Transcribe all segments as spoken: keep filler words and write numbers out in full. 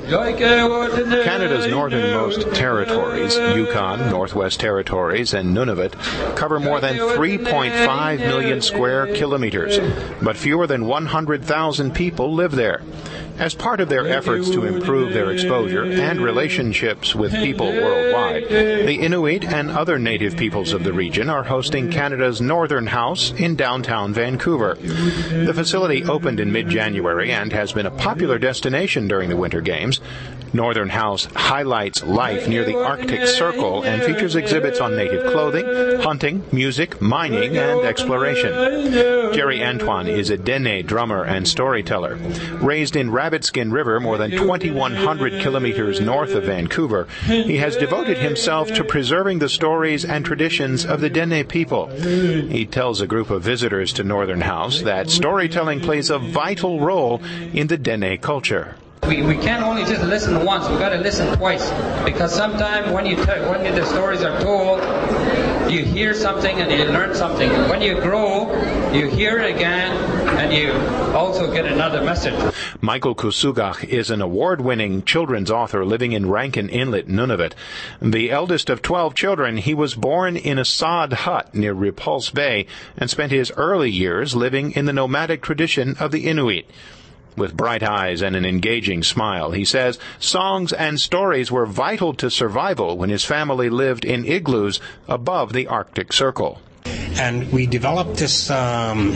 Canada's northernmost territories, Yukon, Northwest Territories, and Nunavut, cover more than three point five million square kilometers, but fewer than one hundred thousand people live there. As part of their efforts to improve their exposure and relationships with people worldwide, the Inuit and other native peoples of the region are hosting Canada's Northern House in downtown Vancouver. The facility opened in mid-January and has been a popular destination during the Winter Games. Northern House highlights life near the Arctic Circle and features exhibits on native clothing, hunting, music, mining, and exploration. Jerry Antoine is a Dene drummer and storyteller. Raised in Rabbitskin River, more than twenty-one hundred kilometers north of Vancouver, he has devoted himself to preserving the stories and traditions of the Dene people. He tells a group of visitors to Northern House that storytelling plays a vital role in the Dene culture. We, we can't only just listen once, we've got to listen twice, because sometimes when you t- when the stories are told, you hear something and you learn something. When you grow, you hear it again and you also get another message. Michael Kusugach is an award-winning children's author living in Rankin Inlet, Nunavut. The eldest of twelve children, he was born in a sod hut near Repulse Bay and spent his early years living in the nomadic tradition of the Inuit. With bright eyes and an engaging smile, he says songs and stories were vital to survival when his family lived in igloos above the Arctic Circle. And we developed this um,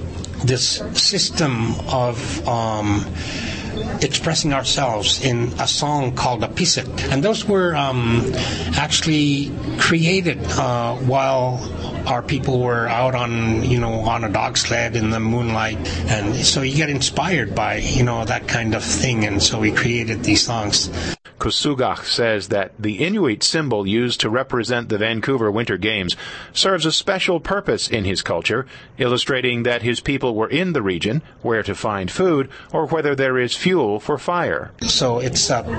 this system of um, expressing ourselves in a song called a pisit. And those were um, actually created uh, while our people were out on, you know, on a dog sled in the moonlight. And so you get inspired by, you know, that kind of thing. And so we created these songs. Kusugach says that the Inuit symbol used to represent the Vancouver Winter Games serves a special purpose in his culture, illustrating that his people were in the region, where to find food, or whether there is fuel for fire. So it's a,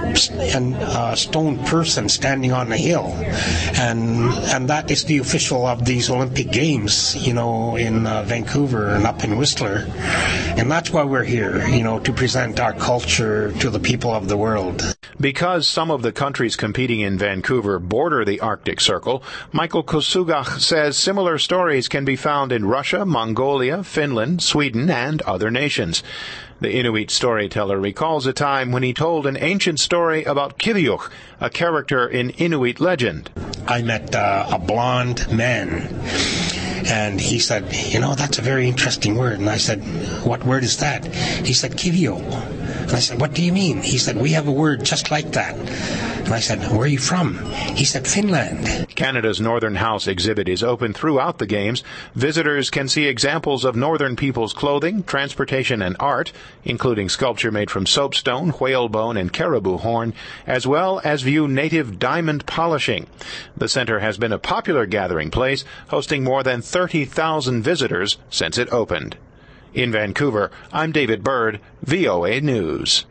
a stone person standing on a hill, and and that is the official of these Olympic Games, you know, in uh, Vancouver and up in Whistler. And that's why we're here, you know, to present our culture to the people of the world. Because some of the countries competing in Vancouver border the Arctic Circle, Michael Kusugach says similar stories can be found in Russia, Mongolia, Finland, Sweden, and other nations. The Inuit storyteller recalls a time when he told an ancient story about Kiviuk, a character in Inuit legend. I met uh, a blonde man, and he said, you know, that's a very interesting word. And I said, what word is that? He said, Kivio. And I said, what do you mean? He said, we have a word just like that. And I said, where are you from? He said, Finland. Canada's Northern House exhibit is open throughout the Games. Visitors can see examples of Northern people's clothing, transportation, and art, including sculpture made from soapstone, whalebone, and caribou horn, as well as view native diamond polishing. The center has been a popular gathering place, hosting more than thirty thousand visitors since it opened. In Vancouver, I'm David Bird, V O A News.